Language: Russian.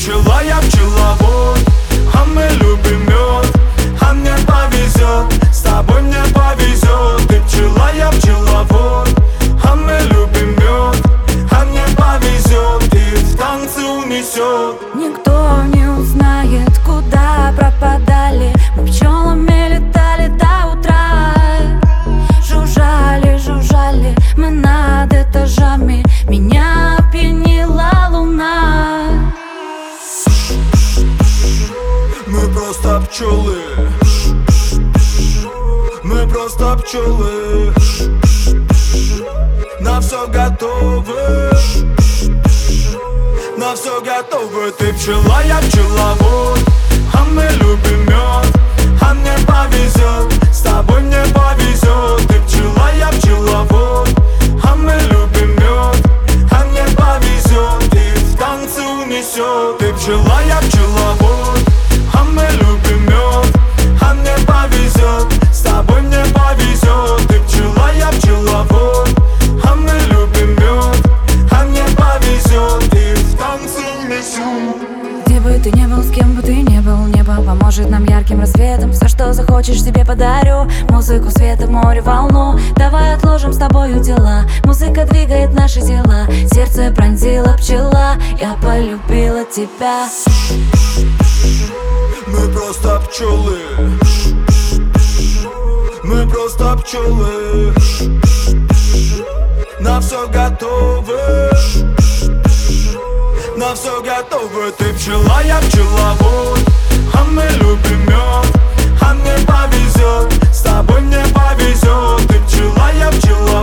пчела, я пчеловод, а мы любим мед, а мне повезет, с тобой мне повезет. Ты пчела, я пчеловод, а мы любим мед, а мне повезет, и в танцы унесет. Никто не узнает, куда пропадали. Мы пчелами летали до утра. Жужжали, жужжали мы над этажами. Меня опьянила луна. Мы просто пчелы, мы просто пчелы, на все готовы, на все готовы. Ты пчела, я пчеловод, а мы любим мед, а мне повезет, с тобой мне повезет. Ты пчела, я пчеловод, а мы любим мед, а мне повезет, и в танцы унесет. Ты пчела, я пчеловод, а мы любим мед, а мне повезет, с тобой мне повезет. Ты пчела, я пчеловод, а мы любим мед, а мне повезет, и в танцы унесет. Где бы ты не был, с кем бы ты не был, небо поможет нам ярким рассветом. Все, что захочешь, себе подарю. Музыку, света, море, волну. Давай отложим с тобою дела. Музыка двигает наши тела. Сердце пронзила пчела. Я полюбила тебя. Мы просто пчелы, мы просто пчелы, на все готовы, на все готовы. Ты пчела, я пчеловод, а мы любим мед, а мне повезет, с тобой мне повезет. Ты пчела, я пчеловод,